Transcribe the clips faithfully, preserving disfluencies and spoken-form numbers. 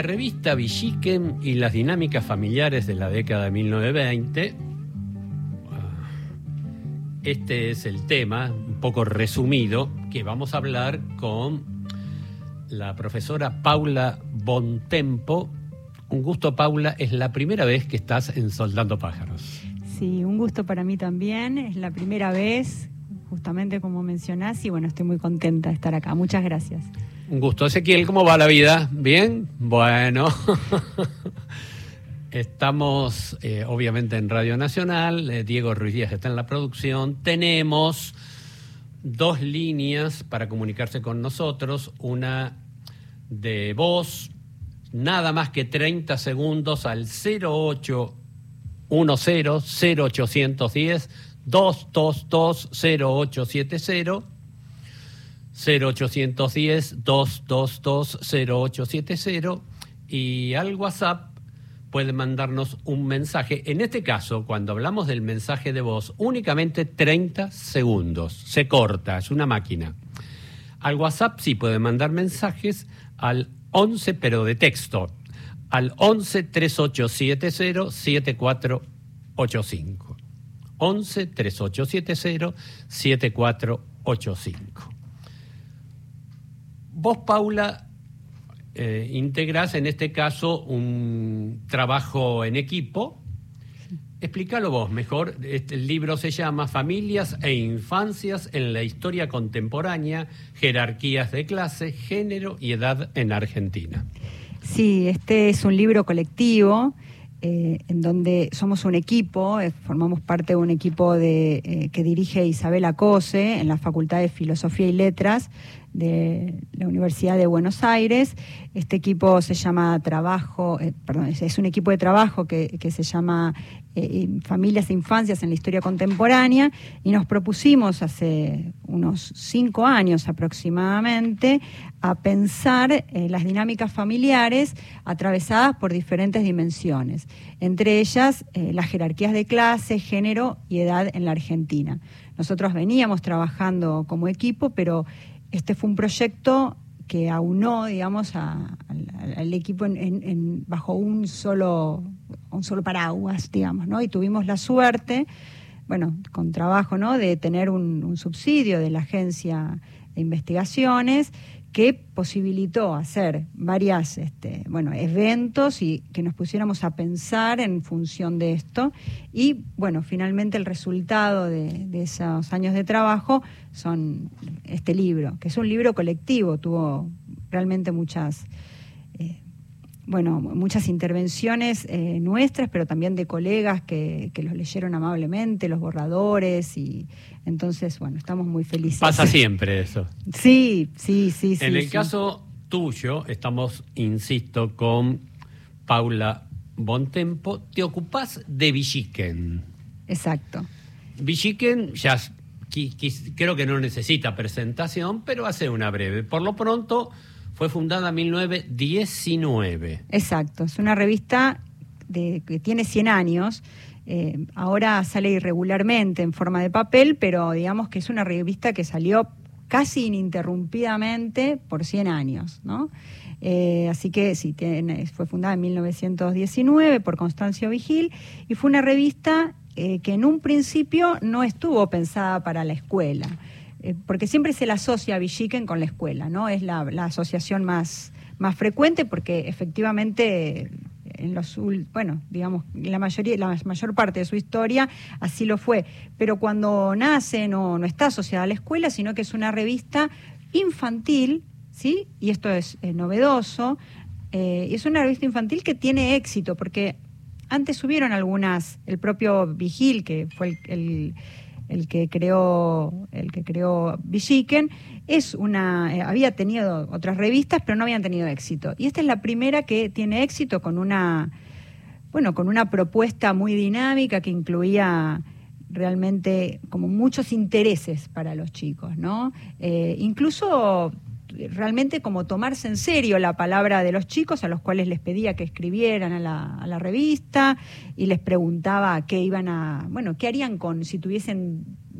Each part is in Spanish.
La revista Villiquen y las dinámicas familiares de la década de mil novecientos veinte. Este es el tema, un poco resumido, que vamos a hablar con la profesora Paula Bontempo. Un gusto, Paula, es la primera vez que estás en Soldando Pájaros. Sí, un gusto para mí también, es la primera vez, justamente como mencionás, y bueno, estoy muy contenta de estar acá. Muchas gracias. Un gusto. Ezequiel, ¿cómo va la vida? ¿Bien? Bueno. Estamos, eh, obviamente, en Radio Nacional. Eh, Diego Ruiz Díaz está en la producción. Tenemos dos líneas para comunicarse con nosotros. Una de voz, nada más que treinta segundos al cero ocho uno cero cero ocho uno cero dos dos dos cero ocho siete cero cero ocho uno cero dos dos dos cero ocho siete cero y al WhatsApp pueden mandarnos un mensaje. En este caso, cuando hablamos del mensaje de voz, únicamente treinta segundos. Se corta, es una máquina. Al WhatsApp sí pueden mandar mensajes al once, pero de texto, al once treinta y ocho setenta setenta y cuatro ochenta y cinco. once treinta y ocho setenta setenta y cuatro ochenta y cinco. Vos, Paula, eh, integrás en este caso un trabajo en equipo. Explícalo vos mejor. Este, el libro se llama Familias e Infancias en la Historia Contemporánea, Jerarquías de Clase, Género y Edad en Argentina. Sí, este es un libro colectivo eh, en donde somos un equipo, eh, formamos parte de un equipo de, eh, que dirige Isabel Acose en la Facultad de Filosofía y Letras de la Universidad de Buenos Aires. Este equipo se llama Trabajo, eh, perdón, es, es un equipo de trabajo que, que se llama eh, Familias e Infancias en la Historia Contemporánea, y nos propusimos hace unos cinco años aproximadamente a pensar eh, las dinámicas familiares atravesadas por diferentes dimensiones, entre ellas eh, las jerarquías de clase, género y edad en la Argentina. Nosotros veníamos trabajando como equipo, pero este fue un proyecto que aunó, digamos, a, al, al equipo en, en, en, bajo un solo, un solo paraguas, digamos, ¿no? Y tuvimos la suerte, bueno, con trabajo, ¿no?, de tener un, un subsidio de la Agencia de Investigaciones que posibilitó hacer varias, este, bueno, eventos y que nos pusiéramos a pensar en función de esto. Y, bueno, finalmente el resultado de, de esos años de trabajo son este libro, que es un libro colectivo, tuvo realmente muchas, eh, bueno, muchas intervenciones eh, nuestras, pero también de colegas que, que los leyeron amablemente, los borradores, y entonces, bueno, estamos muy felices. Pasa siempre eso. Sí, sí, sí. En sí, el sí. caso tuyo, estamos, insisto, con Paula Bontempo. Te ocupás de Villiquen. Exacto. Villiquen ya qui, qui, creo que no necesita presentación, pero hace una breve. Por lo pronto, fue fundada en mil novecientos diecinueve. Exacto, es una revista de, que tiene cien años. Eh, ahora sale irregularmente en forma de papel, pero digamos que es una revista que salió casi ininterrumpidamente por cien años, ¿no? Eh, así que sí, tiene, fue fundada en mil novecientos diecinueve por Constancio Vigil, y fue una revista eh, que en un principio no estuvo pensada para la escuela, eh, porque siempre se la asocia a Villiquen con la escuela, ¿no? Es la, la asociación más, más frecuente, porque efectivamente en los, bueno, digamos, la mayoría, la mayor parte de su historia así lo fue, pero cuando nace no, no está asociada a la escuela, sino que es una revista infantil, ¿sí? Y esto es eh, novedoso, eh, es una revista infantil que tiene éxito, porque antes subieron algunas, el propio Vigil, que fue el, el el que creó el que creó Villiquen, es una eh, había tenido otras revistas, pero no habían tenido éxito. Y esta es la primera que tiene éxito con una bueno, con una propuesta muy dinámica que incluía realmente como muchos intereses para los chicos, ¿no? Eh, incluso realmente como tomarse en serio la palabra de los chicos, a los cuales les pedía que escribieran a la, a la revista y les preguntaba qué iban a, bueno, qué harían con si tuviesen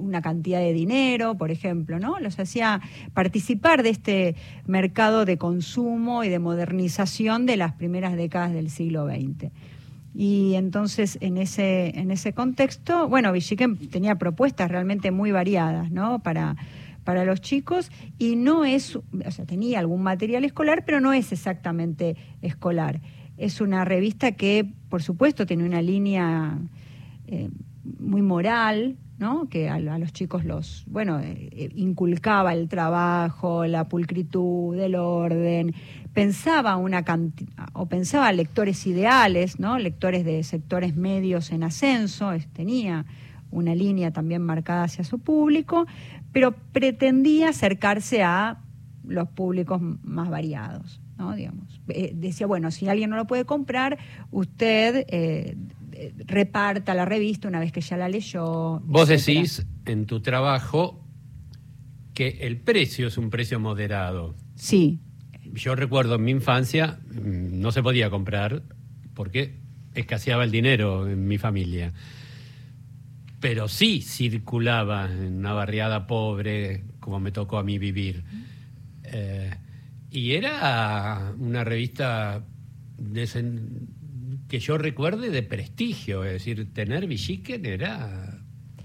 una cantidad de dinero, por ejemplo, ¿no? Los hacía participar de este mercado de consumo y de modernización de las primeras décadas del siglo veinte. Y entonces, en ese, en ese contexto, bueno, Villiquen tenía propuestas realmente muy variadas, ¿no? Para, para los chicos, y no es, o sea, tenía algún material escolar, pero no es exactamente escolar. Es una revista que, por supuesto, tiene una línea eh, muy moral, ¿no? Que a, a los chicos los, bueno, eh, inculcaba el trabajo, la pulcritud, el orden, pensaba una cantidad, o pensaba lectores ideales, ¿no? Lectores de sectores medios en ascenso, es, tenía una línea también marcada hacia su público, pero pretendía acercarse a los públicos más variados, ¿no? Digamos, eh, decía, bueno, si alguien no lo puede comprar, usted eh, reparta la revista una vez que ya la leyó. Vos etcétera. Decís en tu trabajo que el precio es un precio moderado. Sí. Yo recuerdo en mi infancia no se podía comprar porque escaseaba el dinero en mi familia. Pero sí circulaba en una barriada pobre, como me tocó a mí vivir. Eh, y era una revista de sen- que yo recuerde de prestigio, es decir, tener Villiquen era...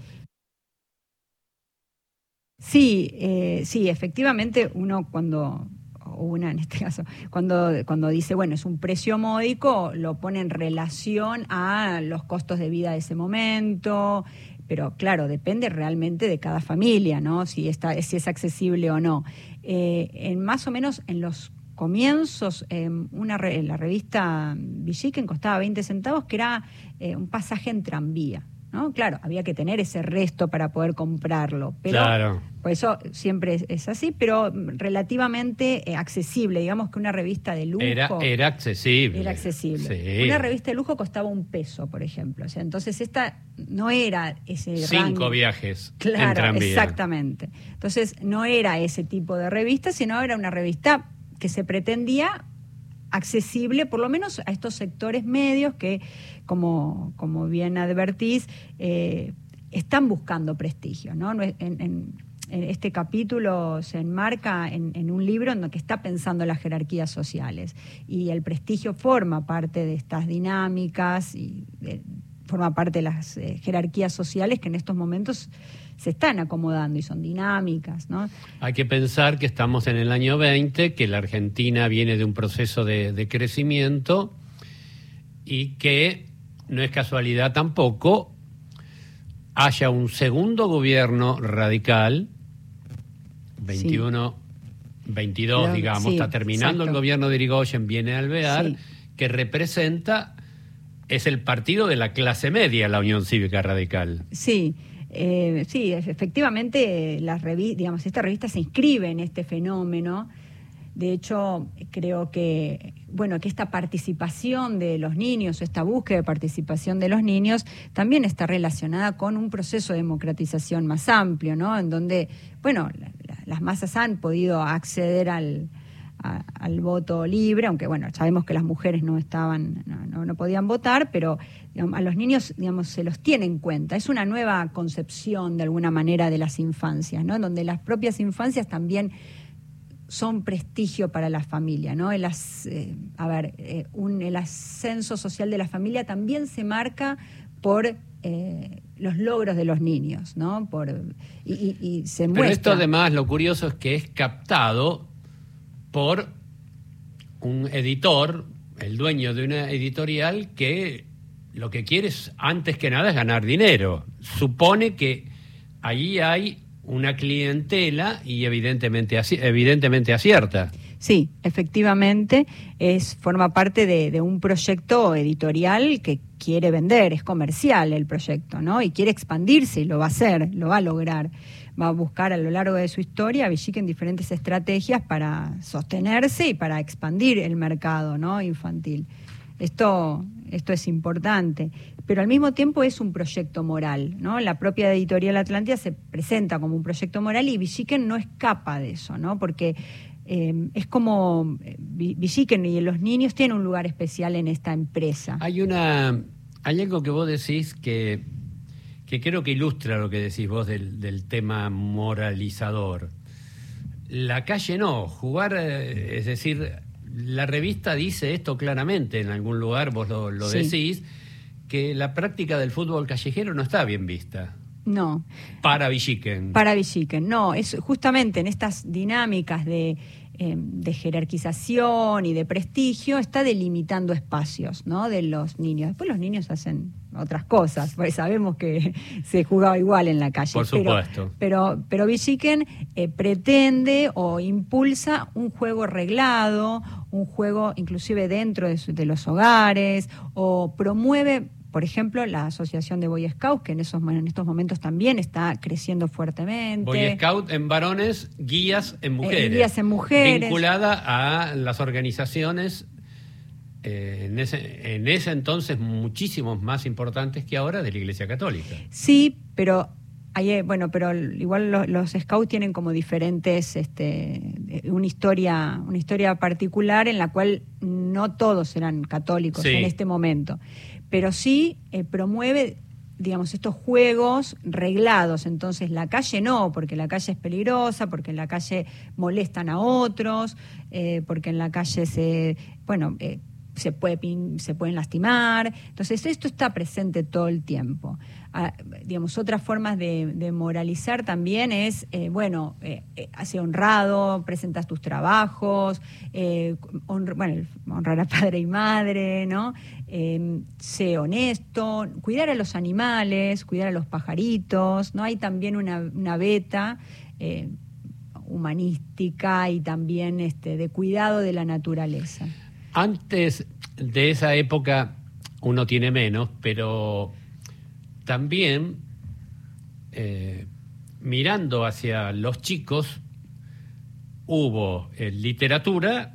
Sí, eh, sí, efectivamente uno cuando... o una en este caso, cuando, cuando dice, bueno, es un precio módico, lo pone en relación a los costos de vida de ese momento, pero claro, depende realmente de cada familia, ¿no? Si, está, si es accesible o no. Eh, en más o menos en los comienzos, eh, una re, la revista Villiquen costaba veinte centavos, que era eh, un pasaje en tranvía, ¿no? Claro, había que tener ese resto para poder comprarlo, pero claro. Por eso siempre es, es así, pero relativamente eh, accesible, digamos que una revista de lujo... Era, era accesible. Era accesible. Sí. Una revista de lujo costaba un peso, por ejemplo, o sea, entonces esta no era ese Cinco rango. viajes Claro, en tranvía. Exactamente. Entonces no era ese tipo de revista, sino era una revista que se pretendía accesible, por lo menos a estos sectores medios que, como, como bien advertís, eh, están buscando prestigio, ¿no? En, en, en este capítulo se enmarca en, en un libro en el que está pensando las jerarquías sociales, y el prestigio forma parte de estas dinámicas y de, forma parte de las eh, jerarquías sociales que en estos momentos se están acomodando y son dinámicas, ¿no? Hay que pensar que estamos en el año veinte, que la Argentina viene de un proceso de, de crecimiento y que no es casualidad tampoco haya un segundo gobierno radical, veintiuno, sí. veintidós, Pero, digamos, sí, está terminando exacto. El gobierno de Irigoyen, viene Alvear, sí. que representa, es el partido de la clase media, la Unión Cívica Radical. Sí. Eh, sí, efectivamente, las revi- digamos, esta revista se inscribe en este fenómeno. De hecho, creo que, bueno, que esta participación de los niños, esta búsqueda de participación de los niños, también está relacionada con un proceso de democratización más amplio, ¿no? En donde, bueno, la, la, las masas han podido acceder al, a, al voto libre, aunque, bueno, sabemos que las mujeres no estaban, no, no, no podían votar, pero digamos, a los niños, digamos, se los tiene en cuenta. Es una nueva concepción, de alguna manera, de las infancias, ¿no? En donde las propias infancias también son prestigio para la familia, ¿no? El, eh, a ver, eh, un, el ascenso social de la familia también se marca por eh, los logros de los niños, ¿no? Por, y, y, y se muestra. Pero esto además, lo curioso es que es captado por un editor, el dueño de una editorial, que lo que quiere es, antes que nada, es ganar dinero. Supone que allí hay una clientela y evidentemente evidentemente acierta. Sí, efectivamente, es forma parte de, de un proyecto editorial que quiere vender, es comercial el proyecto, ¿no? Y quiere expandirse, y lo va a hacer, lo va a lograr. Va a buscar a lo largo de su historia, Villiquen, diferentes estrategias para sostenerse y para expandir el mercado, ¿no? Infantil. Esto, esto es importante, pero al mismo tiempo es un proyecto moral, ¿no? La propia editorial Atlántida se presenta como un proyecto moral y Villiquen no escapa de eso, ¿no? Porque eh, es como Villiquen y los niños tienen un lugar especial en esta empresa. Hay una, hay algo que vos decís que, que creo que ilustra lo que decís vos del, del tema moralizador. La calle no, jugar, eh, es decir, la revista dice esto claramente, en algún lugar vos lo, lo sí. decís, que la práctica del fútbol callejero no está bien vista. No. Para Villiquen. Para Villiquen, no. Es justamente en estas dinámicas de, eh, de jerarquización y de prestigio, está delimitando espacios, ¿no?, de los niños. Después los niños hacen otras cosas, porque sabemos que se jugaba igual en la calle. Por supuesto. Pero, pero, pero Villiquen eh, pretende o impulsa un juego reglado, un juego inclusive dentro de, su, de los hogares, o promueve, por ejemplo, la Asociación de Boy Scouts, que en, esos, en estos momentos también está creciendo fuertemente. Boy Scout en varones, guías en mujeres. Eh, guías en mujeres. Vinculada a las organizaciones, eh, en, ese, en ese entonces muchísimos más importantes que ahora, de la Iglesia Católica. Sí, pero... Hay, bueno, pero igual los, los Scouts tienen como diferentes, este, una historia, una historia particular en la cual no todos eran católicos sí. en este momento. Pero sí eh, promueve, digamos, estos juegos reglados. Entonces la calle no, porque la calle es peligrosa, porque en la calle molestan a otros, eh, porque en la calle se, bueno, eh, se puede se pueden lastimar. Entonces esto está presente todo el tiempo. Ah, digamos, otras formas de, de moralizar también es, eh, bueno, eh, eh, sé honrado, presentas tus trabajos, eh, honra, bueno, honrar a padre y madre, ¿no? Eh, sé honesto, cuidar a los animales, cuidar a los pajaritos, ¿no? Hay también una, una beta eh, humanística y también este, de cuidado de la naturaleza. Antes de esa época uno tiene menos, pero también eh, mirando hacia los chicos hubo eh, literatura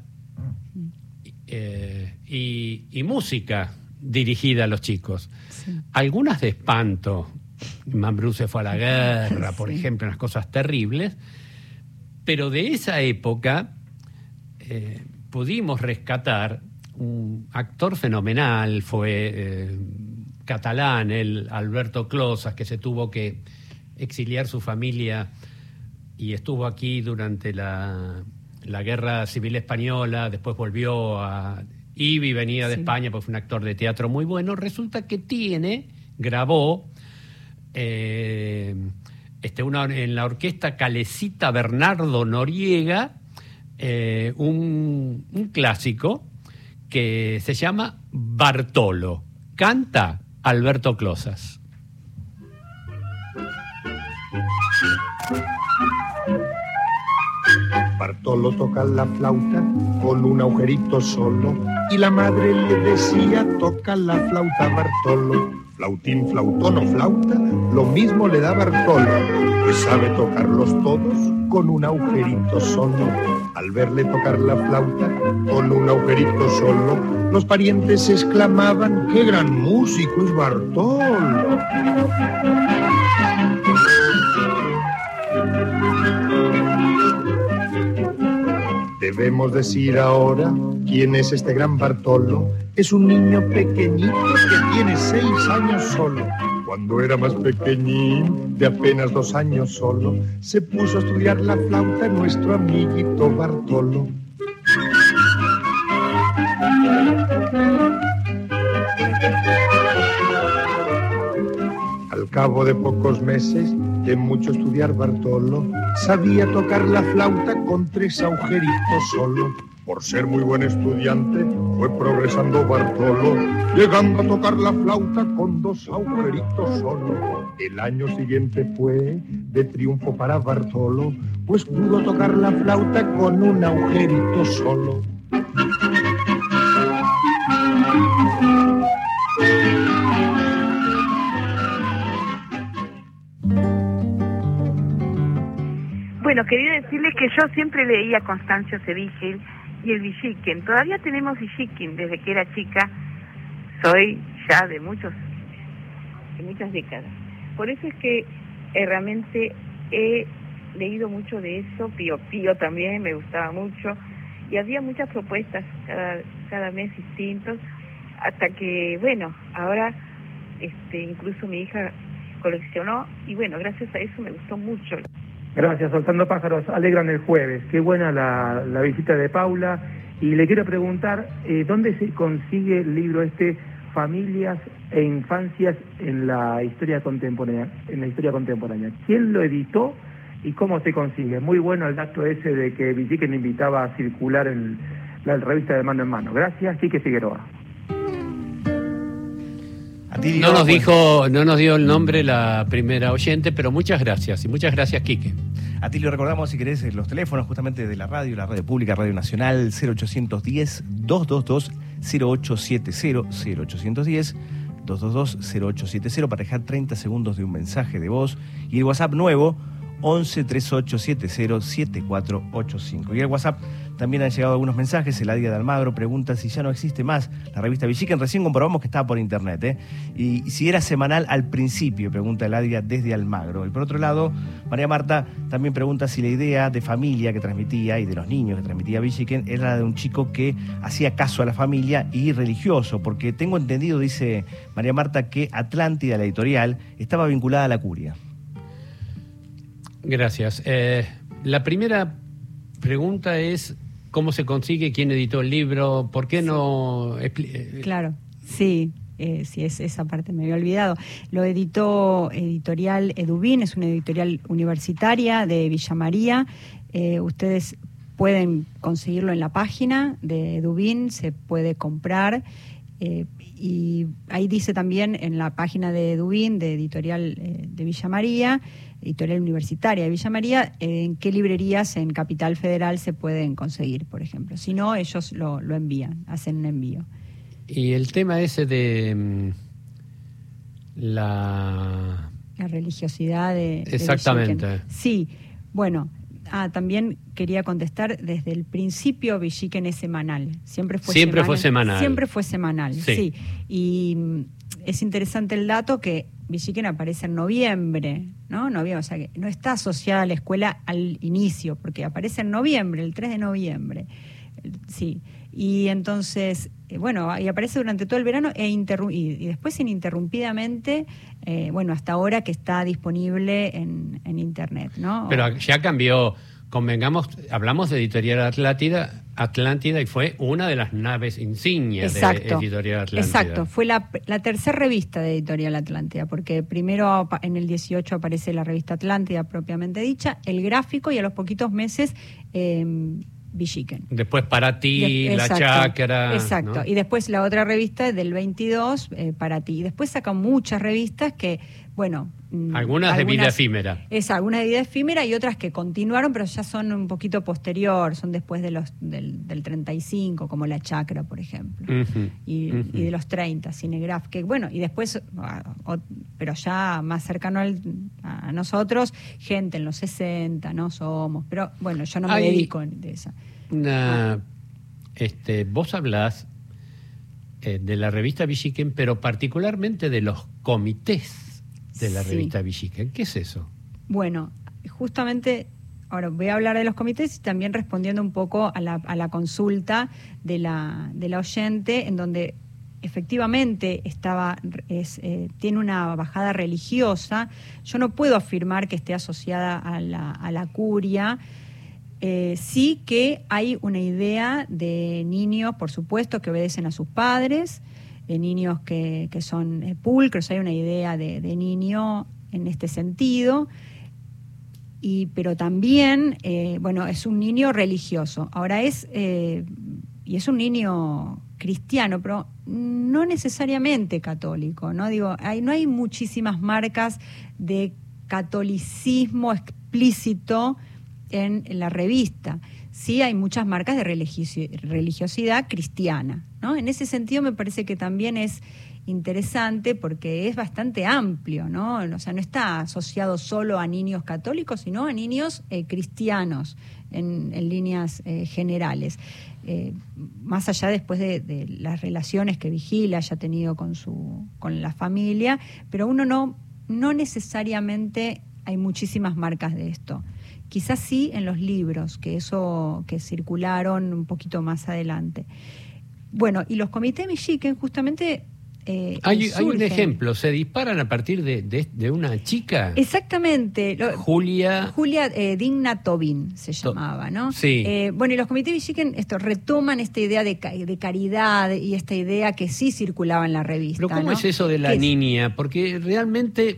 eh, y, y música dirigida a los chicos. Sí. Algunas de espanto. Mambrú se fue a la guerra, por sí. ejemplo, unas cosas terribles, pero de esa época eh, pudimos rescatar un actor fenomenal, fue eh, catalán, el Alberto Closas, que se tuvo que exiliar su familia y estuvo aquí durante la, la Guerra Civil Española, después volvió a... Ibi venía de sí. España, pues fue un actor de teatro muy bueno. Resulta que tiene, grabó eh, este, una, en la orquesta Calecita Bernardo Noriega, Eh, un, un clásico que se llama Bartolo. Canta Alberto Closas. Bartolo toca la flauta con un agujerito solo y la madre le decía: toca la flauta, Bartolo. Flautín, flautón o flauta, lo mismo le da Bartolo, pues sabe tocarlos todos con un agujerito solo. Al verle tocar la flauta con un agujerito solo, los parientes exclamaban: ¡qué gran músico es Bartolo! Debemos decir ahora quién es este gran Bartolo. Es un niño pequeñito que tiene seis años solo. Cuando era más pequeñín, de apenas dos años solo, se puso a estudiar la flauta nuestro amiguito Bartolo. Al cabo de pocos meses de mucho estudiar Bartolo, sabía tocar la flauta con tres agujeritos solo. Por ser muy buen estudiante, fue progresando Bartolo, llegando a tocar la flauta con dos agujeritos solo. El año siguiente fue de triunfo para Bartolo, pues pudo tocar la flauta con un agujerito solo. Bueno, quería decirles que yo siempre leía Constancio Cedígel y el Villiquen. Todavía tenemos Villiquen desde que era chica. Soy ya de muchos, de muchas décadas. Por eso es que eh, realmente he leído mucho de eso. Pío Pío también me gustaba mucho. Y había muchas propuestas cada, cada mes distintos. Hasta que, bueno, ahora este, incluso mi hija coleccionó y bueno, gracias a eso me gustó mucho. Gracias, Soltando Pájaros, alegran el jueves. Qué buena la, la visita de Paula. Y le quiero preguntar, eh, ¿dónde se consigue el libro este, Familias e Infancias en la historia contemporánea? En la historia contemporánea. ¿Quién lo editó y cómo se consigue? Muy bueno el dato ese de que Villiquen invitaba a circular en la revista de Mano en Mano. Gracias, Quique Figueroa. Atilio, no nos dijo, no nos dio el nombre la primera oyente, pero muchas gracias y muchas gracias, Quique. Atilio, recordamos si querés los teléfonos justamente de la radio, la radio pública, Radio Nacional, cero ochocientos diez, doscientos veintidós, cero ocho siete cero, cero ochocientos diez, doscientos veintidós, cero ocho siete cero para dejar treinta segundos de un mensaje de voz, y el WhatsApp nuevo once, treinta y ocho setenta, setenta y cuatro ochenta y cinco. Y el WhatsApp también han llegado algunos mensajes. Eladia de Almagro pregunta si ya no existe más la revista Villiquen. Recién comprobamos que estaba por internet, ¿eh? Y si era semanal al principio, pregunta Eladia desde Almagro. Y por otro lado, María Marta también pregunta si la idea de familia que transmitía y de los niños que transmitía Villiquen era la de un chico que hacía caso a la familia y religioso, porque tengo entendido, dice María Marta, que Atlántida, la editorial, estaba vinculada a la curia. Gracias. Eh, la primera pregunta es cómo se consigue, quién editó el libro, por qué no... Claro, sí, eh, sí, es, esa parte me había olvidado. Lo editó Editorial Edubín, es una editorial universitaria de Villa María. Eh, ustedes pueden conseguirlo en la página de Edubín, se puede comprar. Eh, y ahí dice también en la página de Edubín, de Editorial eh, de Villa María, Editorial Universitaria de Villa María, eh, en qué librerías en Capital Federal se pueden conseguir, por ejemplo. Si no, ellos lo, lo envían, hacen un envío. Y el tema ese de mm, la... La religiosidad de... Exactamente. De sí, bueno... Ah, también quería contestar, desde el principio Villiquen es semanal. Siempre fue siempre semanal. Fue semanal. Siempre fue semanal, sí. sí. Y mm, es interesante el dato que Villiquen aparece en noviembre, ¿no? Noviembre, o sea que no está asociada a la escuela al inicio, porque aparece en noviembre, el tres de noviembre. Sí. Y entonces, eh, bueno, y aparece durante todo el verano e interru- y, y después ininterrumpidamente, eh, bueno, hasta ahora que está disponible en, en internet, ¿no? Pero ya cambió, convengamos, hablamos de Editorial Atlántida, Atlántida y fue una de las naves insignias Exacto. de Editorial Atlántida. Exacto, fue la, la tercera revista de Editorial Atlántida, porque primero en el dieciocho aparece la revista Atlántida propiamente dicha, el gráfico, y a los poquitos meses... Eh, Villiquen. Después Para Ti, de, La exacto, Chácara. Exacto. ¿No? Y después la otra revista del veintidós, eh, Para Ti. Y después sacan muchas revistas que, bueno... Algunas, algunas de vida efímera. Es, algunas de vida efímera y otras que continuaron, pero ya son un poquito posterior, son después de los del, del treinta y cinco, como La Chácara, por ejemplo. Uh-huh, y, uh-huh. y de los treinta, Cinegraph, que bueno, y después, o, pero ya más cercano al, a nosotros, gente en los sesenta, ¿no? Somos, pero bueno, yo no me Hay dedico de esa. Una, este, vos hablás eh, de la revista Villiquen, pero particularmente de los comités de la revista sí. Villiquen. ¿Qué es eso? Bueno, justamente ahora voy a hablar de los comités y también respondiendo un poco a la, a la consulta de la, de la oyente, en donde efectivamente estaba es, eh, tiene una bajada religiosa. Yo no puedo afirmar que esté asociada a la, a la curia. Eh, sí que hay una idea de niños, por supuesto, que obedecen a sus padres, de niños que, que son eh, pulcros, hay una idea de, de niño en este sentido, y, pero también, eh, bueno, es un niño religioso. Ahora es, eh, y es un niño cristiano, pero no necesariamente católico, ¿no? Digo, hay, no hay muchísimas marcas de catolicismo explícito en, en la revista. Sí hay muchas marcas de religiosi- religiosidad cristiana, ¿no? En ese sentido me parece que también es interesante porque es bastante amplio, ¿no? O sea, no está asociado solo a niños católicos, sino a niños eh, cristianos en, en líneas eh, generales. Eh, más allá después de, de las relaciones que Vigila haya tenido con su con la familia, pero uno no, no necesariamente hay muchísimas marcas de esto. Quizás sí en los libros, que eso que circularon un poquito más adelante. Bueno, y los comités Villiquen justamente Eh, hay, hay un ejemplo, se disparan a partir de, de, de una chica. Exactamente. Lo, Julia. Julia eh, Digna Tobin se llamaba, ¿no? Sí. Eh, bueno, y los comités Villiquen esto, retoman esta idea de, de caridad y esta idea que sí circulaba en la revista. Pero ¿cómo ¿no? es eso de la que niña? Es... Porque realmente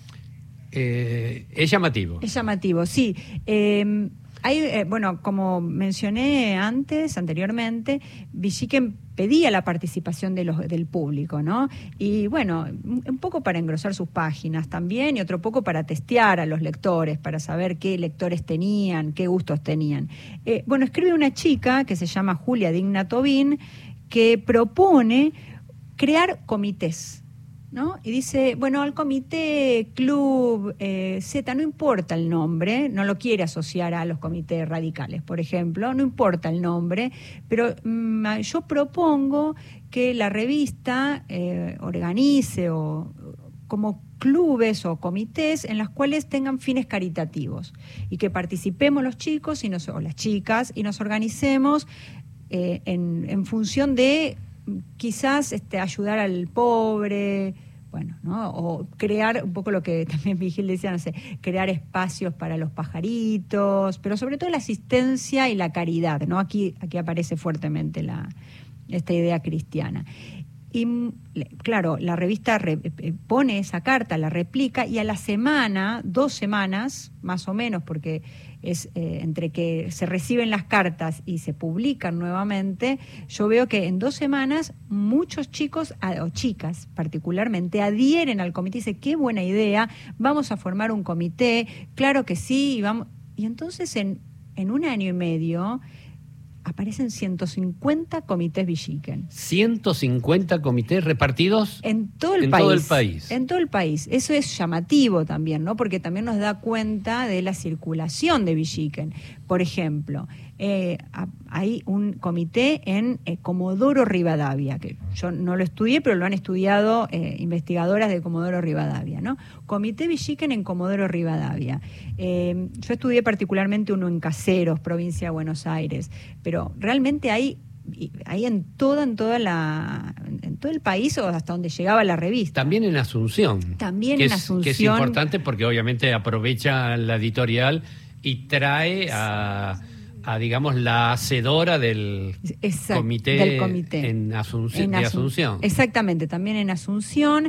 eh, es llamativo. Es llamativo, sí. Eh, Hay, eh, bueno, como mencioné antes, anteriormente, Villiquen pedía la participación de los, del público, ¿no? Y bueno, un poco para engrosar sus páginas también y otro poco para testear a los lectores, para saber qué lectores tenían, qué gustos tenían. Eh, bueno, escribe una chica que se llama Julia Digna Tobin, que propone crear comités, ¿no? Y dice, bueno, al comité, club, eh, Z, no importa el nombre, no lo quiere asociar a los comités radicales, por ejemplo, no importa el nombre, pero mmm, yo propongo que la revista eh, organice o como clubes o comités en los cuales tengan fines caritativos y que participemos los chicos y nos, o las chicas y nos organicemos eh, en, en función de quizás este, ayudar al pobre, bueno, ¿no? O crear un poco lo que también Vigil decía, no sé, crear espacios para los pajaritos, pero sobre todo la asistencia y la caridad, ¿no? Aquí, aquí aparece fuertemente la, esta idea cristiana. Y claro, la revista re, pone esa carta, la replica, y a la semana, dos semanas, más o menos, porque es eh, entre que se reciben las cartas y se publican nuevamente, yo veo que en dos semanas muchos chicos, o chicas particularmente, adhieren al comité y dicen, qué buena idea, vamos a formar un comité, claro que sí, y vamos. Y entonces en, en un año y medio aparecen ciento cincuenta comités Villiquen. ciento cincuenta comités repartidos en todo el en país. todo el país. En todo el país. Eso es llamativo también, ¿no? Porque también nos da cuenta de la circulación de Villiquen. Por ejemplo, eh, hay un comité en eh, Comodoro Rivadavia, que yo no lo estudié, pero lo han estudiado eh, investigadoras de Comodoro Rivadavia, ¿no? Comité Villiquen en Comodoro Rivadavia. Eh, yo estudié particularmente uno en Caseros, provincia de Buenos Aires, pero realmente hay hay en toda en toda la en todo el país o hasta donde llegaba la revista. También en Asunción. También que en es, Asunción. Que es importante porque obviamente aprovecha la editorial y trae a, a digamos, la hacedora del, Exacto, comité, del comité en Asunción, en de Asun- Asunción. Exactamente, también en Asunción.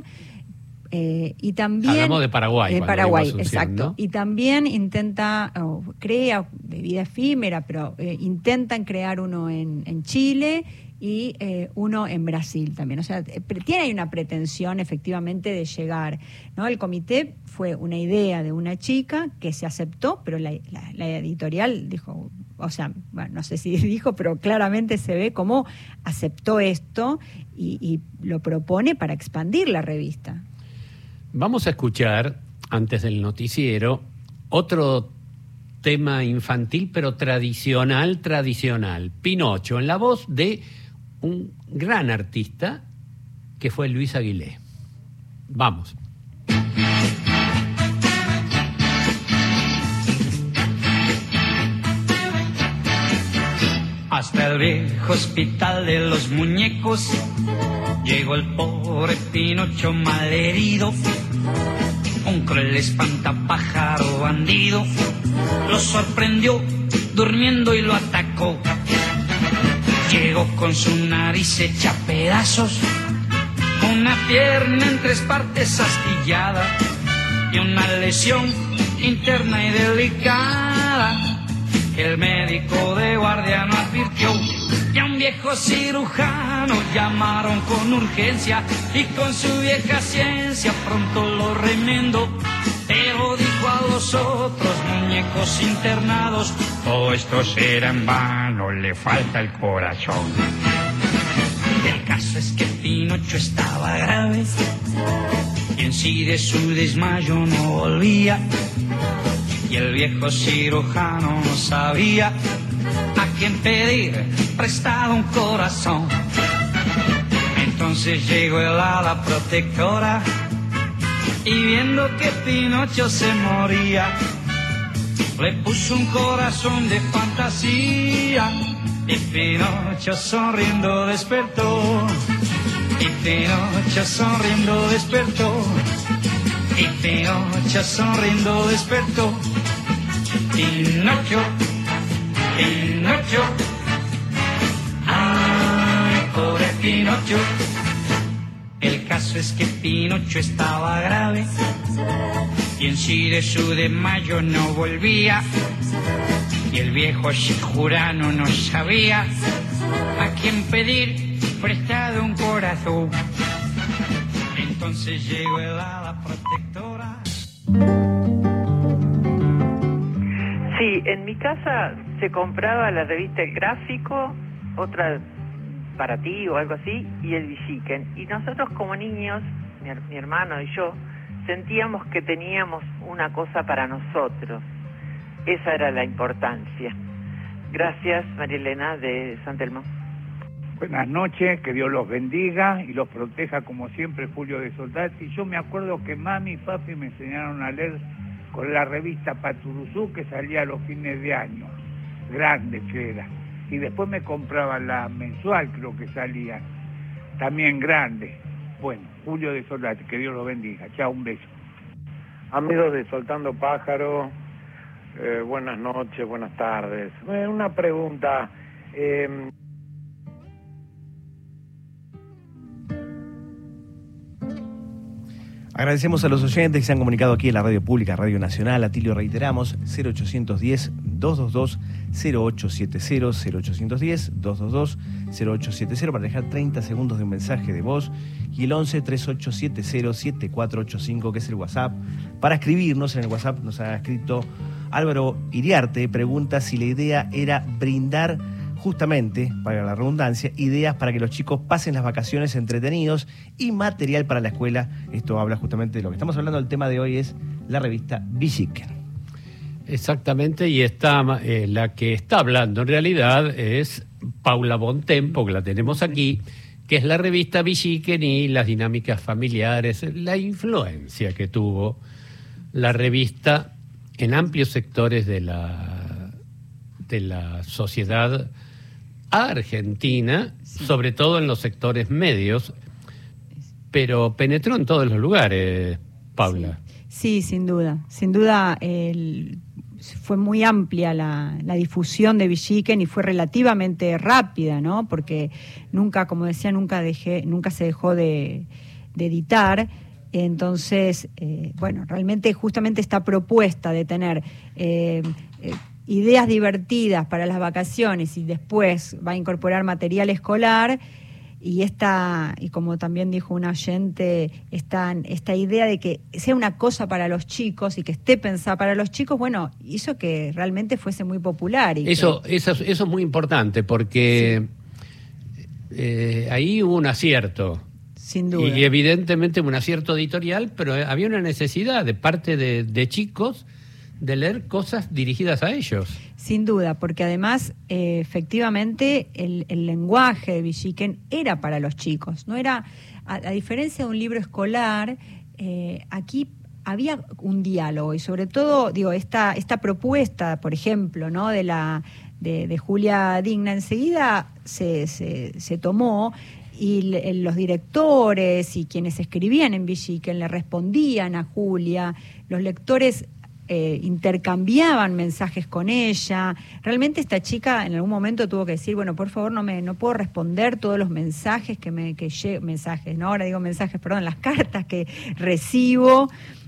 Eh, y también hablamos de Paraguay, de Paraguay, Asunción, exacto, ¿no? Y también intenta oh, crea de vida efímera, pero eh, intentan crear uno en, en Chile y eh, uno en Brasil también. O sea, tiene ahí una pretensión efectivamente de llegar, ¿no? El comité fue una idea de una chica que se aceptó, pero la, la, la editorial dijo, o sea, bueno, no sé si dijo, pero claramente se ve cómo aceptó esto y, y lo propone para expandir la revista. Vamos a escuchar, antes del noticiero, otro tema infantil, pero tradicional, tradicional. Pinocho, en la voz de un gran artista que fue Luis Aguilé. Vamos. Hasta el viejo hospital de los muñecos llegó el pobre Pinocho malherido. Un cruel espantapájaro bandido lo sorprendió durmiendo y lo atacó. Llegó con su nariz hecha pedazos, una pierna en tres partes astillada y una lesión interna y delicada. El médico de guardia no advirtió y a un viejo cirujano llamaron con urgencia y con su vieja ciencia pronto lo remendó. Pero dijo a los otros muñecos internados, todo esto será en vano, le falta el corazón. El caso es que Pinocho estaba grave y en sí de su desmayo no volvía. Y el viejo cirujano no sabía a quién pedir prestado un corazón. Entonces llegó el ala protectora y viendo que Pinocho se moría, le puso un corazón de fantasía y Pinocho sonriendo despertó. Y Pinocho sonriendo despertó. Y Pinocho sonriendo despertó. Pinocho, Pinocho, ay, pobre Pinocho. El caso es que Pinocho estaba grave y en sí de su desmayo no volvía. Y el viejo Jurano no sabía a quién pedir prestado un corazón. Entonces llegó el hada protectora. Sí, en mi casa se compraba la revista El Gráfico, otra para ti o algo así, y el Villiquen. Y nosotros como niños, mi, mi hermano y yo, sentíamos que teníamos una cosa para nosotros. Esa era la importancia. Gracias, María Elena de San Telmo. Buenas noches, que Dios los bendiga y los proteja como siempre, Julio de Soldati. Yo me acuerdo que mami y papi me enseñaron a leer con la revista Paturuzú, que salía a los fines de año, grande que era. Y después me compraba la mensual, creo que salía, también grande. Bueno, Julio de Soldati, que Dios los bendiga. Chao, un beso. Amigos de Soltando Pájaro, eh, buenas noches, buenas tardes. Eh, una pregunta. Eh... Agradecemos a los oyentes que se han comunicado aquí en la radio pública, Radio Nacional. Atilio, reiteramos, cero ochocientos diez, doscientos veintidós, cero ochocientos setenta, cero ochocientos diez, doscientos veintidós, cero ochocientos setenta para dejar treinta segundos de un mensaje de voz, y el once, treinta y ocho setenta, setenta y cuatro ochenta y cinco, que es el WhatsApp. Para escribirnos en el WhatsApp nos ha escrito Álvaro Iriarte, pregunta si la idea era brindar justamente, para la redundancia, ideas para que los chicos pasen las vacaciones entretenidos y material para la escuela. Esto habla justamente de lo que estamos hablando. El tema de hoy es la revista Villiquen. Exactamente, y está eh, la que está hablando en realidad es Paula Bontempo, que la tenemos aquí, que es la revista Villiquen y las dinámicas familiares, la influencia que tuvo la revista en amplios sectores de la, de la sociedad argentina, sí, sobre todo en los sectores medios, pero penetró en todos los lugares, Paula. Sí, sí, sin duda. Sin duda el, fue muy amplia la, la difusión de Villiquen y fue relativamente rápida, ¿no? Porque nunca, como decía, nunca dejé, nunca se dejó de, de editar. Entonces, eh, bueno, realmente justamente esta propuesta de tener eh, eh, ideas divertidas para las vacaciones y después va a incorporar material escolar, y esta, y como también dijo un oyente, esta, esta idea de que sea una cosa para los chicos y que esté pensada para los chicos, bueno, hizo que realmente fuese muy popular. Y eso, que... eso, eso es muy importante porque sí. eh, ahí hubo un acierto. Sin duda. Y evidentemente un acierto editorial, pero había una necesidad de parte de, de chicos de leer cosas dirigidas a ellos. Sin duda, porque además, eh, efectivamente, el, el lenguaje de Villiquen era para los chicos. No era, a, a diferencia de un libro escolar, eh, aquí había un diálogo y sobre todo, digo, esta, esta propuesta, por ejemplo, ¿no? de la de, de Julia Digna, enseguida se, se, se tomó. Y le, los directores y quienes escribían en Villiquen le respondían a Julia, los lectores eh, intercambiaban mensajes con ella. Realmente esta chica en algún momento tuvo que decir, bueno, por favor, no me no puedo responder todos los mensajes que me que lle- mensajes, no, ahora digo mensajes, perdón, las cartas que recibo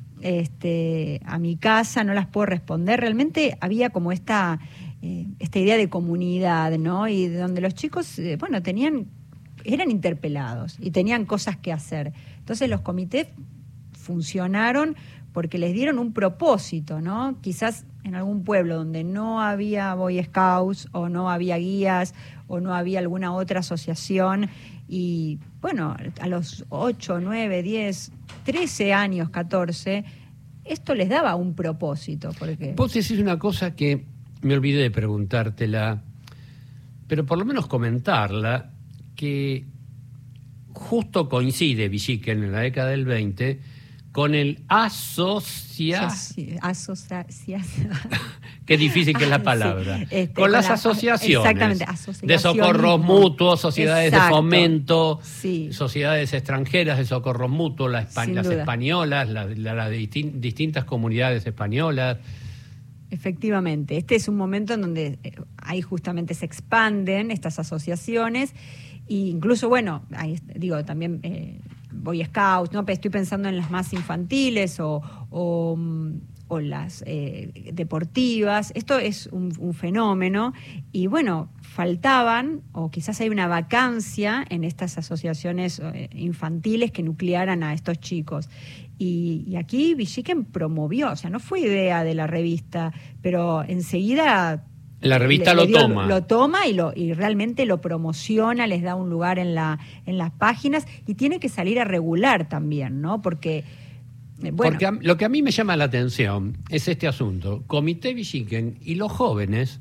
este a mi casa, no las puedo responder. Realmente había como esta eh, esta idea de comunidad, ¿no? Y donde los chicos, eh, bueno, tenían eran interpelados y tenían cosas que hacer. Entonces los comités funcionaron porque les dieron un propósito, ¿no? Quizás en algún pueblo donde no había Boy Scouts o no había guías o no había alguna otra asociación y, bueno, a los ocho, nueve, diez, trece años, catorce, esto les daba un propósito. Porque... Vos decís una cosa que me olvidé de preguntártela, pero por lo menos comentarla, que justo coincide Villiquen en la década del veinte con el asocia... Asociación. Qué difícil que es la palabra. Sí, este, con, con las la, asociaciones. Exactamente, de socorros mutuos, sociedades Exacto. de fomento, sí. sociedades extranjeras de socorros mutuos, la espa- las duda. españolas, las la, la distin- distintas comunidades españolas. Efectivamente, este es un momento en donde ahí justamente se expanden estas asociaciones e incluso, bueno, ahí, digo, también eh, Boy Scouts, ¿no? Estoy pensando en las más infantiles o, o, o las eh, deportivas. Esto es un, un fenómeno y, bueno, faltaban, o quizás hay una vacancia en estas asociaciones eh, infantiles que nuclearan a estos chicos. Y, y aquí Villiquen promovió, o sea, no fue idea de la revista, pero enseguida... La revista le, lo le dio, toma. Lo toma y, lo, y realmente lo promociona, les da un lugar en, la, en las páginas y tiene que salir a regular también, ¿no? Porque... Bueno. Porque a, lo que a mí me llama la atención es este asunto. Comité Villiquen y los jóvenes,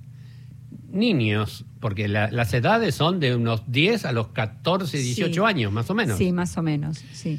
niños, porque la, las edades son de unos diez a los catorce, dieciocho sí. años, más o menos. Sí, más o menos, sí.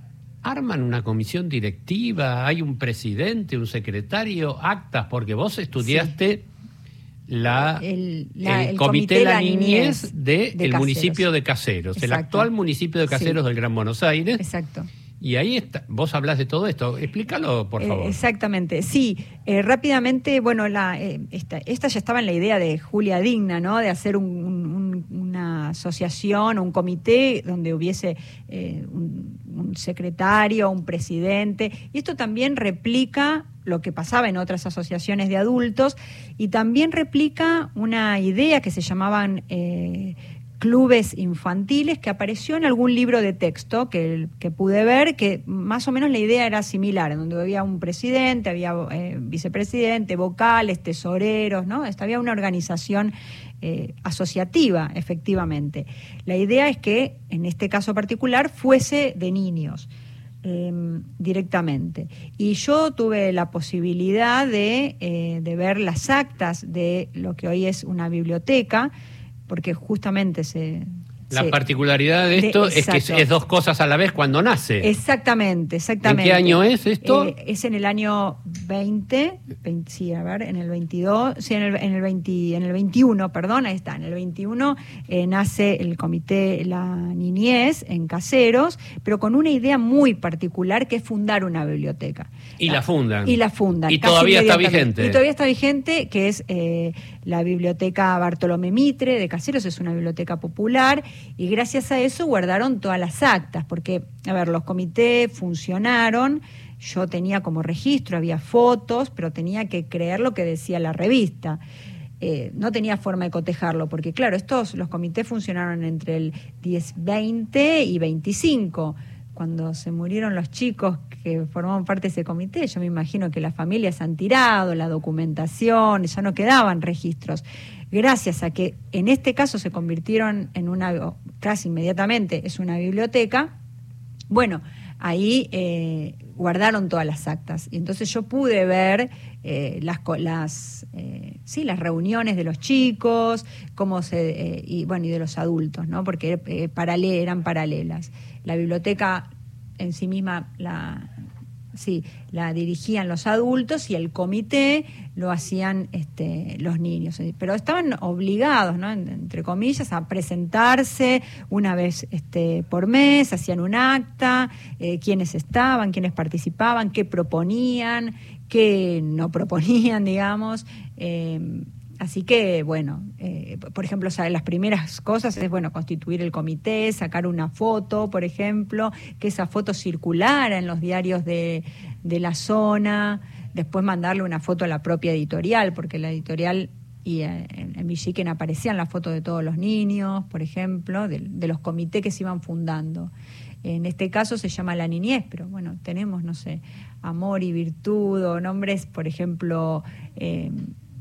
Arman una comisión directiva, hay un presidente, un secretario, actas, porque vos estudiaste sí. la, el, la, el, el Comité de la Niñez del de municipio de Caseros, Exacto. el actual municipio de Caseros sí. del Gran Buenos Aires. Exacto. Y ahí está, vos hablas de todo esto, explícalo por favor. Eh, exactamente, sí, eh, rápidamente, bueno, la, eh, esta, esta ya estaba en la idea de Julia Digna, ¿no? De hacer un, un, una asociación, un comité donde hubiese eh, un, un secretario, un presidente, y esto también replica lo que pasaba en otras asociaciones de adultos, y también replica una idea que se llamaban... Eh, clubes infantiles, que apareció en algún libro de texto que, que pude ver, que más o menos la idea era similar, en donde había un presidente, había eh, vicepresidente, vocales, tesoreros, ¿no? Había una organización eh, asociativa, efectivamente. La idea es que, en este caso particular, fuese de niños. Eh, directamente. Y yo tuve la posibilidad de, eh, de ver las actas de lo que hoy es una biblioteca, porque justamente se... La se, particularidad de esto de, es que es, es dos cosas a la vez cuando nace. Exactamente, exactamente. ¿En qué año es esto? Eh, es en el año veinte, veinte, sí, a ver, en el veintidós, sí, en el, en el, veinte, en el veintiuno, perdón, ahí está, en el veintiuno eh, nace el Comité La Niñez en Caseros, pero con una idea muy particular que es fundar una biblioteca. Y la, la fundan. Y la fundan. Y todavía está vigente. Y todavía está vigente, que es eh, la Biblioteca Bartolomé Mitre de Caseros, es una biblioteca popular, y gracias a eso guardaron todas las actas, porque, a ver, los comités funcionaron, yo tenía como registro, había fotos, pero tenía que creer lo que decía la revista. Eh, no tenía forma de cotejarlo, porque claro, estos, los comités funcionaron entre el diez, veinte y veinticinco. Cuando se murieron los chicos que formaban parte de ese comité, yo me imagino que las familias han tirado la documentación, ya no quedaban registros. Gracias a que en este caso se convirtieron en una, casi inmediatamente es una biblioteca, bueno, ahí eh, guardaron todas las actas. Y entonces yo pude ver eh, las, las, eh, sí, las reuniones de los chicos, cómo se, eh, y bueno, y de los adultos, ¿no? Porque eh, paralel, eran paralelas. La biblioteca en sí misma la, sí, la dirigían los adultos y el comité lo hacían este, los niños. Pero estaban obligados, ¿no? Entre comillas, a presentarse una vez este, por mes, hacían un acta, eh, quiénes estaban, quiénes participaban, qué proponían, qué no proponían, digamos. Eh, Así que, bueno, eh, por ejemplo, o sea, las primeras cosas es, bueno, constituir el comité, sacar una foto, por ejemplo, que esa foto circulara en los diarios de, de la zona, después mandarle una foto a la propia editorial, porque la editorial y eh, en, en Villiquen aparecían las fotos de todos los niños, por ejemplo, de, de los comités que se iban fundando. En este caso se llama La Niñez, pero bueno, tenemos, no sé, Amor y Virtud, o nombres, por ejemplo... Eh,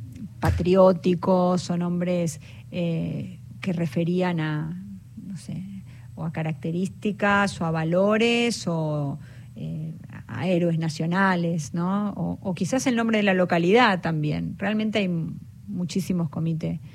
patrióticos o nombres eh, que referían a, no sé, o a características o a valores o eh, a héroes nacionales, ¿no? O, o quizás el nombre de la localidad también. Realmente hay muchísimos comités.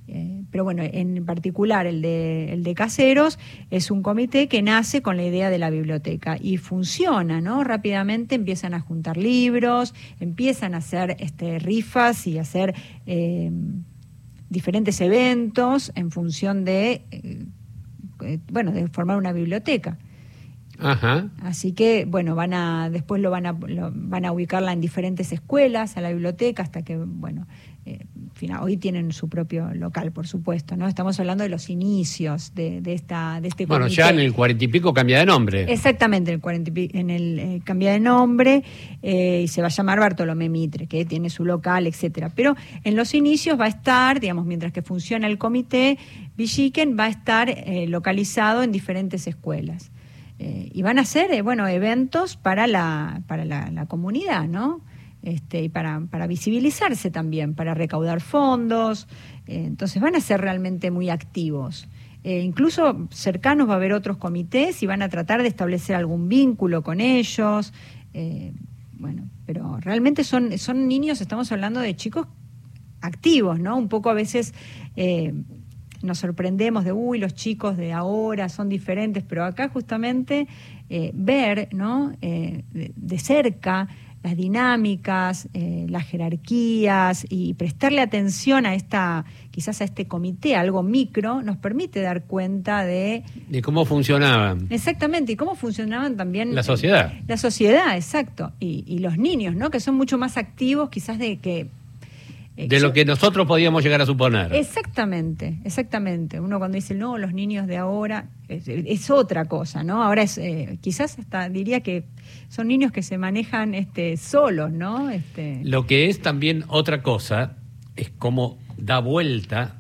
Eh, pero bueno, en particular el de, el de Caseros es un comité que nace con la idea de la biblioteca y funciona, ¿no? Rápidamente empiezan a juntar libros, empiezan a hacer este, rifas y hacer eh, diferentes eventos en función de, eh, bueno, de formar una biblioteca. Ajá. Así que, bueno, van a después lo van a lo, van a ubicarla en diferentes escuelas, a la biblioteca, hasta que, bueno, eh, final, hoy tienen su propio local, por supuesto, ¿no? Estamos hablando de los inicios de, de esta de este Bueno, comité. ya en el cuarenta y pico cambia de nombre. Exactamente, en el cuarenta y pico, en el eh, cambia de nombre eh, y se va a llamar Bartolomé Mitre, que tiene su local, etcétera. Pero en los inicios va a estar, digamos, mientras que funciona el comité, Villiquen va a estar eh, localizado en diferentes escuelas. Eh, y van a hacer, eh, bueno, eventos para la para la, la comunidad, ¿no? Este, y para, para visibilizarse también, para recaudar fondos. Eh, entonces van a ser realmente muy activos. Eh, incluso cercanos va a haber otros comités y van a tratar de establecer algún vínculo con ellos. Eh, bueno, pero realmente son, son niños, estamos hablando de chicos activos, ¿no? Un poco a veces... Eh, nos sorprendemos de, uy, los chicos de ahora son diferentes, pero acá justamente eh, ver, ¿no? eh, de, de cerca las dinámicas, eh, las jerarquías y prestarle atención a esta, quizás a este comité, algo micro, nos permite dar cuenta de... De cómo funcionaban. Exactamente, y cómo funcionaban también... La sociedad. La sociedad, exacto, y, y los niños, ¿no? Que son mucho más activos quizás de que... De lo que nosotros podíamos llegar a suponer. Exactamente, exactamente. Uno cuando dice, no, los niños de ahora, es, es otra cosa, ¿no? Ahora es, eh, quizás hasta diría que son niños que se manejan este, solos, ¿no? Este... Lo que es también otra cosa es cómo da vuelta,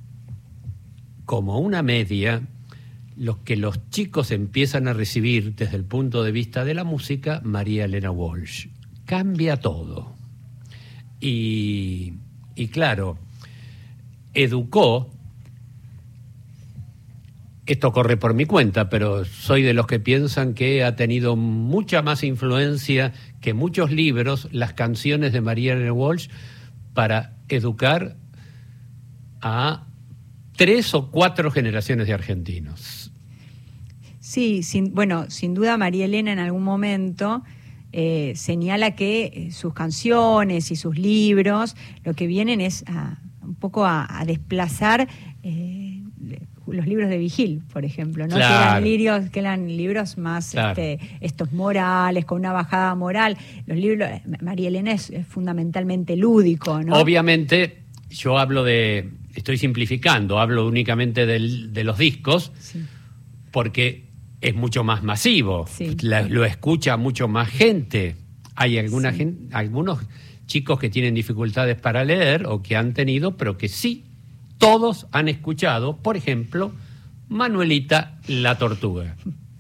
como una media, los que los chicos empiezan a recibir desde el punto de vista de la música, María Elena Walsh. Cambia todo. Y... Y claro, educó, esto corre por mi cuenta, pero soy de los que piensan que ha tenido mucha más influencia que muchos libros, las canciones de María Elena Walsh, para educar a tres o cuatro generaciones de argentinos. Sí, sin, bueno, sin duda María Elena en algún momento... Eh, señala que eh, sus canciones y sus libros lo que vienen es a, un poco a, a desplazar eh, los libros de Vigil, por ejemplo, ¿no? Claro. Que eran libros, que eran libros más claro. este, estos morales, con una bajada moral. Los libros, María Elena es, es fundamentalmente lúdico, ¿no? Obviamente, yo hablo de, estoy simplificando, hablo únicamente del, de los discos, Sí. porque es mucho más masivo, Sí. La, lo escucha mucho más gente. Hay alguna Sí. gente, algunos chicos que tienen dificultades para leer o que han tenido, pero que sí, todos han escuchado, por ejemplo, Manuelita la Tortuga.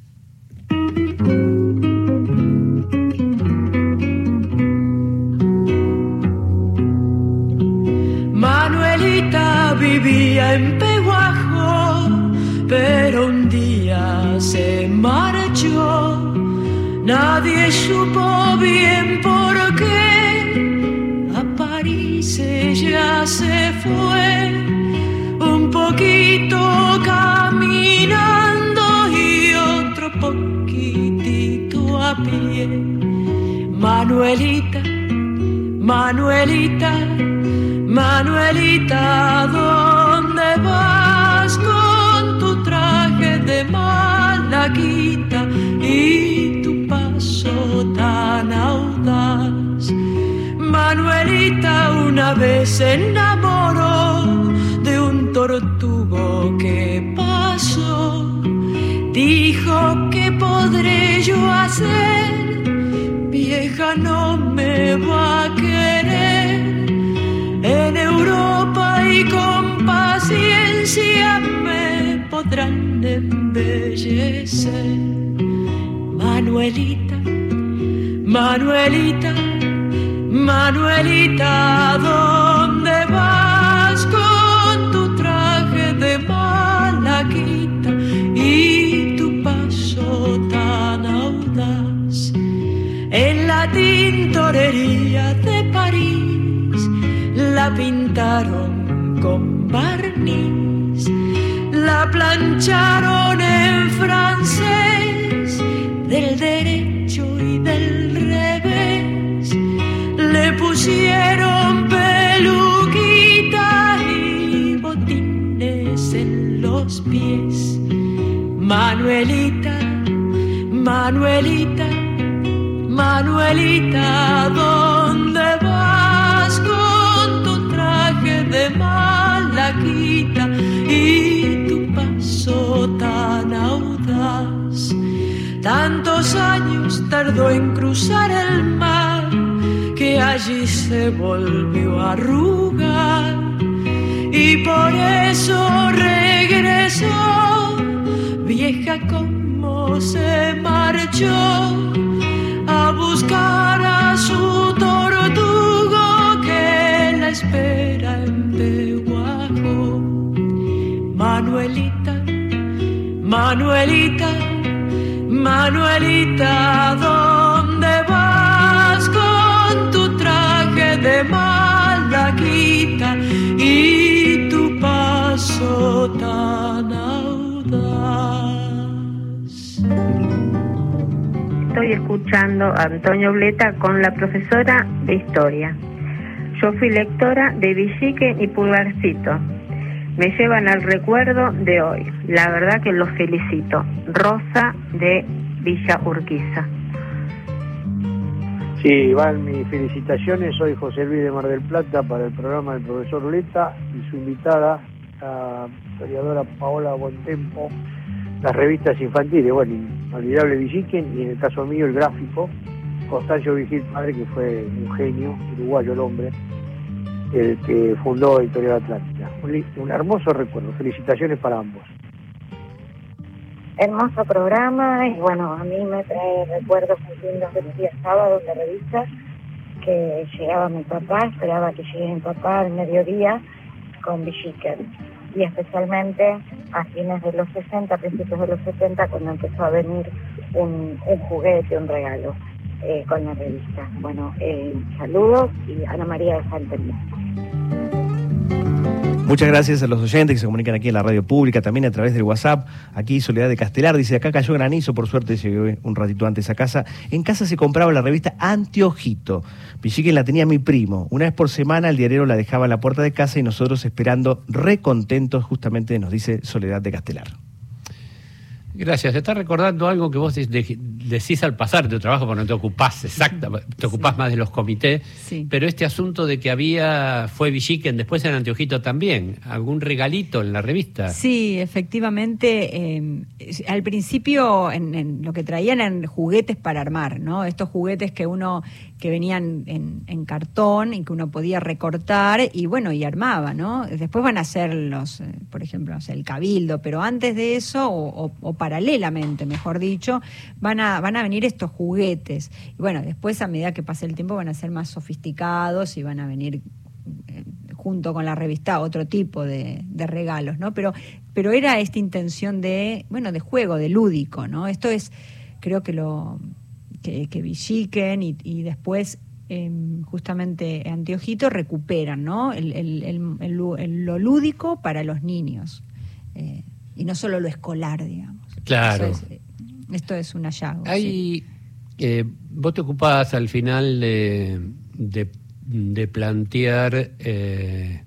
Manuelita vivía en Peguajo, pero un día se marchó. Nadie supo bien por qué. A París ella se fue, un poquito caminando y otro poquitito a pie. Manuelita, Manuelita, Manuelita, ¿dónde vas con tu traje de malaquita y tu paso tan audaz? Manuelita una vez se enamoró de un tortugo que pasó. Dijo, ¿qué podré yo hacer? Vieja, no me va a querer. En Europa y con paciencia me podrán embellecer. Manuelita, Manuelita, Manuelita, ¿dónde vas con tu traje de malaquita y tu paso tan audaz? En la tintorería de París la pintaron con barniz. La plancharon en francés, del derecho y del revés. Le pusieron peluquita y botines en los pies. Manuelita, Manuelita, Manuelita, ¿dónde vas con tu traje de malaquita y tu paso tan audaz? Tantos años tardó en cruzar el mar que allí se volvió a arrugar, y por eso regresó vieja como se marchó a buscar a su tortugo que la espera en Pehuajó. Manuelita, Manuelita, Manuelita, ¿dónde vas con tu traje de malaquita y tu paso tan audaz? Estoy escuchando a Antonio Bleta con la profesora de historia. Yo fui lectora de Villiquen y Pulgarcito. Me llevan al recuerdo de hoy. La verdad que los felicito. Rosa de Villa Urquiza. Sí, van mis felicitaciones. Soy José Luis de Mar del Plata para el programa del profesor Bleta y su invitada, la historiadora Paola Bontempo, las revistas infantiles. Bueno, Inolvidable Villiquen y en el caso mío el gráfico, Constancio Vigil Padre, que fue un genio, uruguayo el hombre, el que fundó Editorial Atlántida. Un, un hermoso recuerdo. Felicitaciones para ambos. Hermoso programa, y bueno, a mí me trae recuerdos muy lindos de los días sábados de revistas, que llegaba mi papá, esperaba que llegue mi papá al mediodía con Villiquen, y especialmente a fines de los sesenta, principios de los setenta, cuando empezó a venir un, un juguete, un regalo eh, con la revista. Bueno, eh, saludos, y Ana María de Santelmo. Muchas gracias a los oyentes que se comunican aquí en la radio pública, también a través del WhatsApp. Aquí Soledad de Castelar dice: acá cayó granizo, por suerte llegué un ratito antes a casa. En casa se compraba la revista Anteojito. Villiquen la tenía mi primo. Una vez por semana el diario la dejaba en la puerta de casa y nosotros esperando recontentos, justamente nos dice Soledad de Castelar. Gracias. Está recordando algo que vos de, de, decís al pasar de tu trabajo, porque no te ocupás exacta, te ocupás sí. más de los comités, sí. pero este asunto de que había, fue Villiquen, después en Anteojito también, ¿algún regalito en la revista? Sí, efectivamente, eh, al principio en, en lo que traían eran juguetes para armar, ¿no? Estos juguetes que uno, que venían en, en cartón y que uno podía recortar y bueno, y armaba, ¿no? Después van a ser los, eh, por ejemplo, o sea, el Cabildo, pero antes de eso, o, o, o paralelamente, mejor dicho, van a, van a venir estos juguetes. Y bueno, después a medida que pase el tiempo van a ser más sofisticados y van a venir eh, junto con la revista otro tipo de, de regalos, ¿no? Pero, pero era esta intención de, bueno, de juego, de lúdico, ¿no? Esto es, creo que lo que, que Villiquen y, y después eh, justamente Anteojito recuperan, ¿no? El, el, el, el, el, lo lúdico para los niños. Eh, y no solo lo escolar, digamos. Claro. Es, esto es un hallazgo. Hay, sí. eh, vos te ocupás al final de, de, de plantear eh,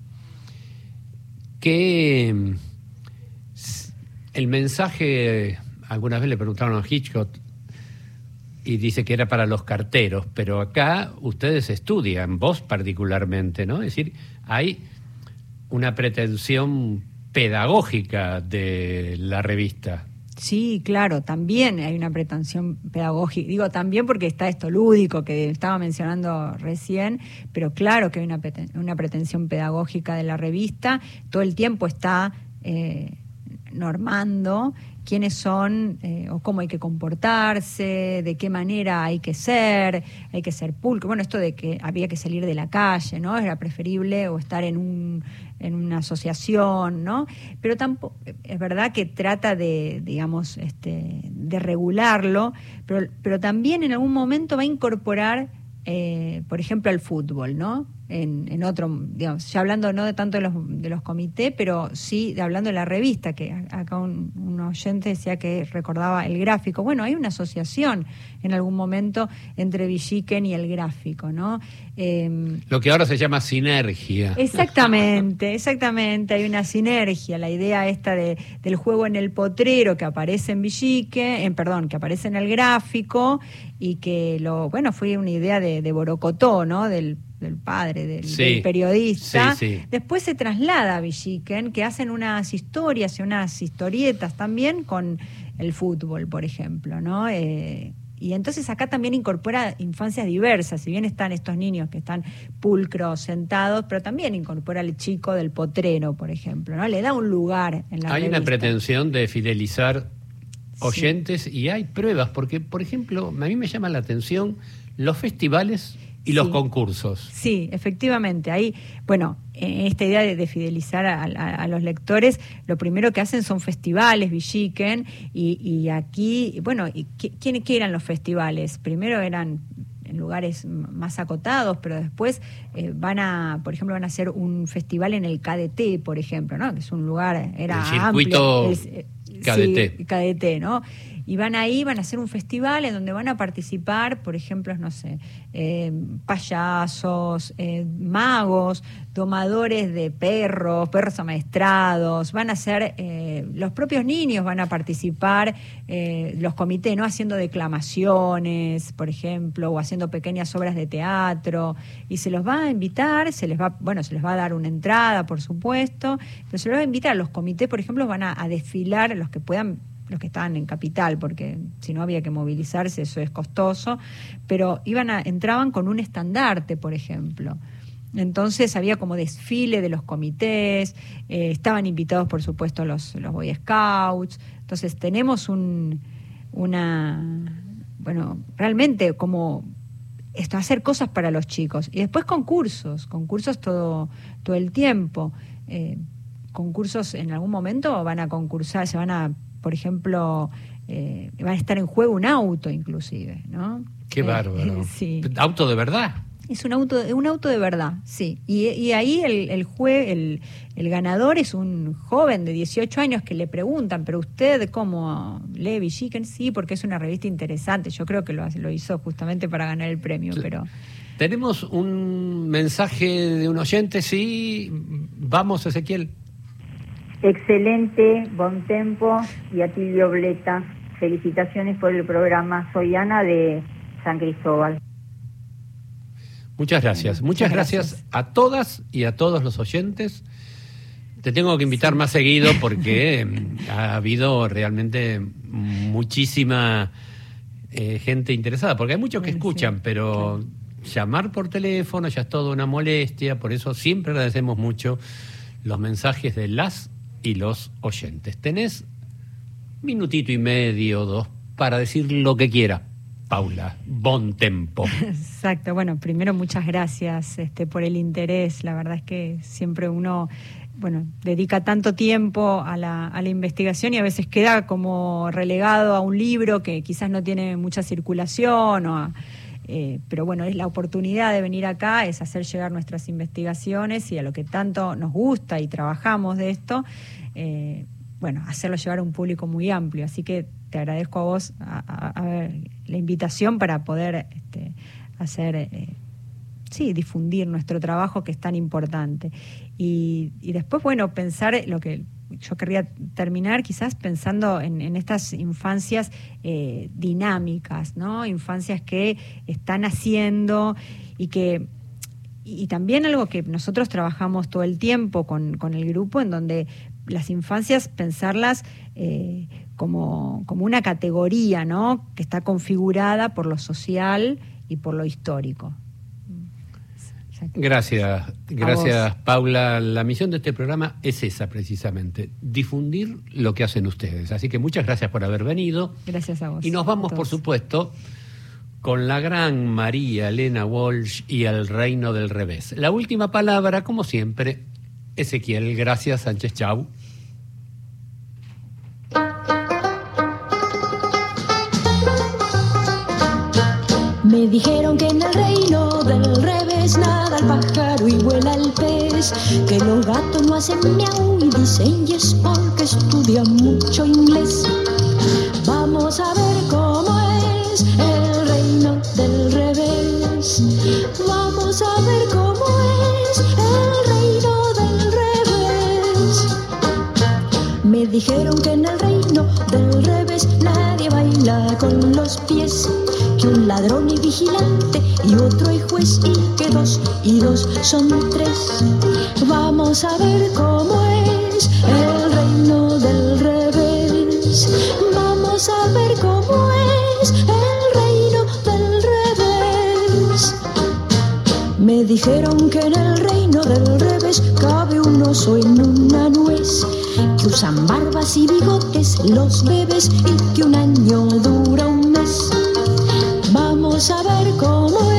que el mensaje, algunas veces le preguntaron a Hitchcock y dice que era para los carteros, pero acá ustedes estudian, vos particularmente, ¿no? Es decir, hay una pretensión pedagógica de la revista. Sí, claro, también hay una pretensión pedagógica. Digo también porque está esto lúdico que estaba mencionando recién, pero claro que hay una, preten- una pretensión pedagógica de la revista. Todo el tiempo está eh, normando quiénes son eh, o cómo hay que comportarse, de qué manera hay que ser, hay que ser pulcro. Bueno, esto de que había que salir de la calle, ¿no? Era preferible o estar en un en una asociación, ¿no? Pero tampoco es verdad que trata de, digamos, este, de regularlo, pero, pero también en algún momento va a incorporar, eh, por ejemplo, al fútbol, ¿no? en, en otro, digamos, ya hablando no de tanto de los, de los comités, pero sí de hablando de la revista, que acá un, un oyente decía que recordaba el gráfico. Bueno, hay una asociación en algún momento entre Villiquen y el gráfico, ¿no? Eh, Lo que ahora se llama sinergia. Exactamente, exactamente, hay una sinergia, la idea esta de, del juego en el potrero que aparece en Villiquen, en, perdón, que aparece en el gráfico, y que lo, bueno, fue una idea de, de Borocotó, ¿no? Del del padre, del, sí, del periodista. Sí, sí. Después se traslada a Villiquen, que hacen unas historias y unas historietas también con el fútbol, por ejemplo, ¿no? Eh, y entonces acá también incorpora infancias diversas, si bien están estos niños que están pulcros, sentados, pero también incorpora al chico del potrero, por ejemplo, ¿no? Le da un lugar en la Hay revista. una pretensión de fidelizar oyentes, sí, y hay pruebas, porque, por ejemplo, a mí me llama la atención los festivales y los sí. concursos. Sí, efectivamente. Ahí, bueno, en esta idea de, de fidelizar a, a, a los lectores, lo primero que hacen son festivales, Villiquen, y, y aquí, bueno, y ¿quién, ¿qué eran los festivales? Primero eran en lugares más acotados, pero después eh, van a, por ejemplo, van a hacer un festival en el K D T, por ejemplo, ¿no? Que es un lugar, era el circuito amplio. El, K D T. Sí, K D T, ¿no? Y van ahí, van a hacer un festival en donde van a participar, por ejemplo, no sé, eh, payasos, eh, magos, domadores de perros, perros amaestrados, van a ser, eh, los propios niños van a participar, eh, los comités, ¿no? Haciendo declamaciones, por ejemplo, o haciendo pequeñas obras de teatro, y se los va a invitar, se les va, bueno, se les va a dar una entrada, por supuesto, pero se los va a invitar, los comités, por ejemplo, van a, a desfilar, los que puedan, los que estaban en Capital, porque si no había que movilizarse, eso es costoso, pero iban a, entraban con un estandarte, por ejemplo. Entonces había como desfile de los comités, eh, estaban invitados, por supuesto, los, los Boy Scouts. Entonces tenemos un, una, bueno, realmente como esto, hacer cosas para los chicos. Y después concursos, concursos todo, todo el tiempo. Eh, concursos en algún momento van a concursar, se van a, por ejemplo, eh, van a estar en juego un auto inclusive, ¿no? Qué bárbaro. Eh, sí. ¿Auto de verdad? Es un auto, un auto de verdad, sí. Y, y ahí el, el, jue, el, el ganador es un joven de dieciocho años que le preguntan, ¿pero usted cómo lee Villiquen? Sí, porque es una revista interesante. Yo creo que lo, lo hizo justamente para ganar el premio, pero... Tenemos un mensaje de un oyente, sí. Vamos, Ezequiel. Excelente, buen tempo, y a Tilio Bleta. Felicitaciones por el programa. Soy Ana de San Cristóbal. Muchas gracias. Muchas, Muchas gracias. gracias a todas y a todos los oyentes. Te tengo que invitar sí. más seguido porque ha habido realmente muchísima eh, gente interesada, porque hay muchos que escuchan, sí, pero claro. llamar por teléfono ya es toda una molestia, por eso siempre agradecemos mucho los mensajes de las y los oyentes. Tenés minutito y medio, dos, para decir lo que quiera. Paula, bon tempo. Exacto, bueno, primero muchas gracias este, por el interés. La verdad es que siempre uno, bueno, dedica tanto tiempo a la, a la investigación y a veces queda como relegado a un libro que quizás no tiene mucha circulación, o a, eh, pero bueno, es la oportunidad de venir acá, es hacer llegar nuestras investigaciones y a lo que tanto nos gusta y trabajamos de esto, eh, bueno, hacerlo llegar a un público muy amplio. Así que te agradezco a vos a, a, a ver, la invitación para poder este, hacer, eh, sí, difundir nuestro trabajo que es tan importante. Y, y después, bueno, pensar lo que yo querría terminar quizás pensando en, en estas infancias eh, dinámicas, ¿no? Infancias que están haciendo y que... Y también algo que nosotros trabajamos todo el tiempo con, con el grupo, en donde las infancias, pensarlas eh, como, como una categoría, ¿no? Que está configurada por lo social y por lo histórico. Gracias, gracias Paula. La misión de este programa es esa precisamente, difundir lo que hacen ustedes. Así que muchas gracias por haber venido. Gracias a vos. Y nos vamos, por supuesto, con la gran María Elena Walsh y El Reino del Revés. La última palabra, como siempre, Ezequiel. Gracias, Sánchez. Chau. Me dijeron que en el reino del revés nada el pájaro y vuela el pez, que los gatos no hacen miau y dicen yes porque estudian mucho inglés. Vamos a ver cómo es el reino del revés. Vamos a ver cómo es el reino del revés. Me dijeron que en el reino del revés nadie baila con los pies, que un ladrón y vigilante y otro y juez, y que dos y dos son tres. Vamos a ver cómo es el reino del revés. Vamos a ver cómo es el reino del revés. Me dijeron que en el reino del revés cabe un oso en una nuez, que usan barbas y bigotes los bebés y que un año dura un mes. Vamos a ver cómo